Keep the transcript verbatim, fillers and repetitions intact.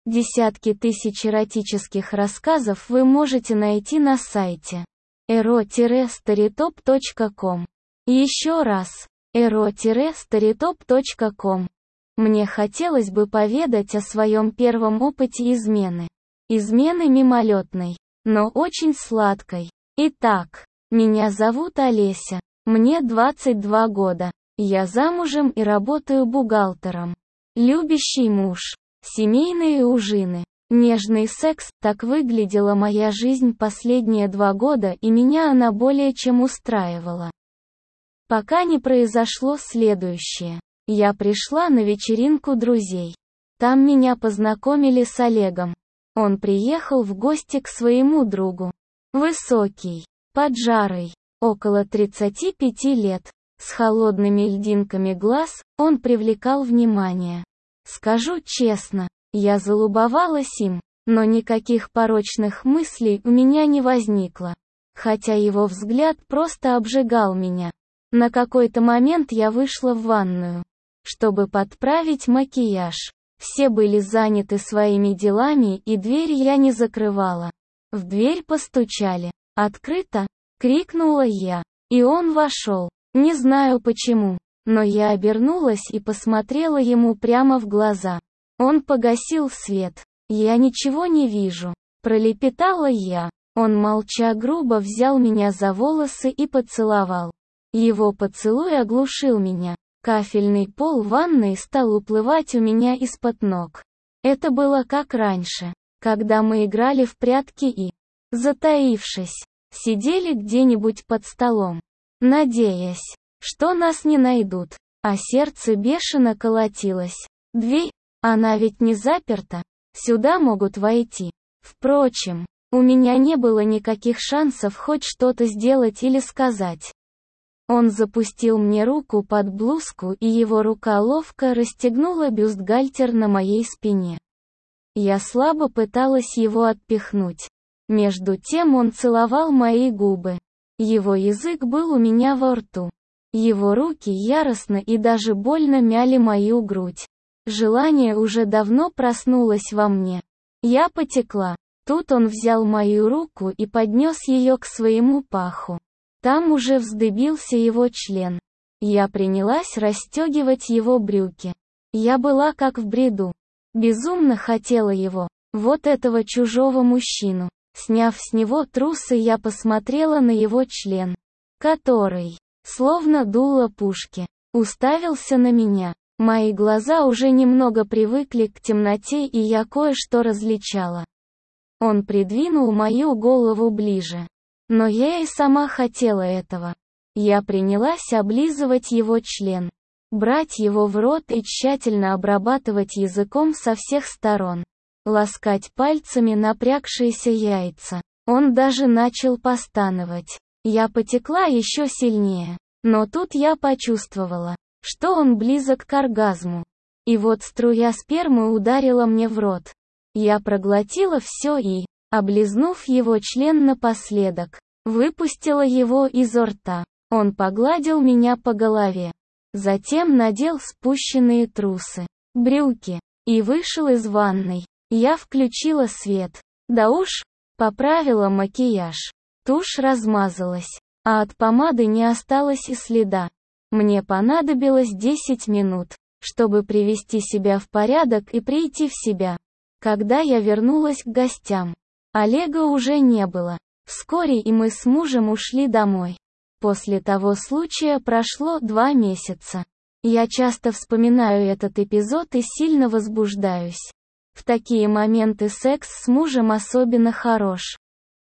Десятки тысяч эротических рассказов вы можете найти на сайте эро старитоп точка ком. Еще раз, эро старитоп точка ком. Мне хотелось бы поведать о своем первом опыте измены. Измены мимолетной, но очень сладкой. Итак, меня зовут Олеся, мне двадцать два года, я замужем и работаю бухгалтером. Любящий муж, семейные ужины, нежный секс – так выглядела моя жизнь последние два года, и меня она более чем устраивала. Пока не произошло следующее. Я пришла на вечеринку друзей. Там меня познакомили с Олегом. Он приехал в гости к своему другу. Высокий, поджарый, около тридцати пяти лет, с холодными льдинками глаз, он привлекал внимание. Скажу честно, я залюбовалась им, но никаких порочных мыслей у меня не возникло. Хотя его взгляд просто обжигал меня. На какой-то момент я вышла в ванную, чтобы подправить макияж. Все были заняты своими делами, и дверь я не закрывала. В дверь постучали. «Открыто!» — крикнула я. И он вошел. Не знаю почему, но я обернулась и посмотрела ему прямо в глаза. Он погасил свет. «Я ничего не вижу», — пролепетала я. Он молча грубо взял меня за волосы и поцеловал. Его поцелуй оглушил меня. Кафельный пол ванной стал уплывать у меня из-под ног. Это было как раньше, когда мы играли в прятки и, затаившись, сидели где-нибудь под столом, надеясь, что нас не найдут, а сердце бешено колотилось. Дверь, она ведь не заперта, сюда могут войти. Впрочем, у меня не было никаких шансов хоть что-то сделать или сказать. Он запустил мне руку под блузку, и его рука ловко расстегнула бюстгальтер на моей спине. Я слабо пыталась его отпихнуть. Между тем он целовал мои губы. Его язык был у меня во рту. Его руки яростно и даже больно мяли мою грудь. Желание уже давно проснулось во мне. Я потекла. Тут он взял мою руку и поднес ее к своему паху. Там уже вздыбился его член. Я принялась расстегивать его брюки. Я была как в бреду. Безумно хотела его, вот этого чужого мужчину. Сняв с него трусы, я посмотрела на его член, который, словно дуло пушки, уставился на меня. Мои глаза уже немного привыкли к темноте, и я кое-что различала. Он придвинул мою голову ближе. Но я и сама хотела этого. Я принялась облизывать его член, брать его в рот и тщательно обрабатывать языком со всех сторон, ласкать пальцами напрягшиеся яйца. Он даже начал постановать. Я потекла еще сильнее. Но тут я почувствовала, что он близок к оргазму. И вот струя спермы ударила мне в рот. Я проглотила все и, облизнув его член напоследок, выпустила его изо рта. Он погладил меня по голове. Затем надел спущенные трусы, брюки, и вышел из ванной. Я включила свет. Да уж, поправила макияж. Тушь размазалась, а от помады не осталось и следа. Мне понадобилось десять минут, чтобы привести себя в порядок и прийти в себя. Когда я вернулась к гостям, Олега уже не было. Вскоре и мы с мужем ушли домой. После того случая прошло два месяца. Я часто вспоминаю этот эпизод и сильно возбуждаюсь. В такие моменты секс с мужем особенно хорош.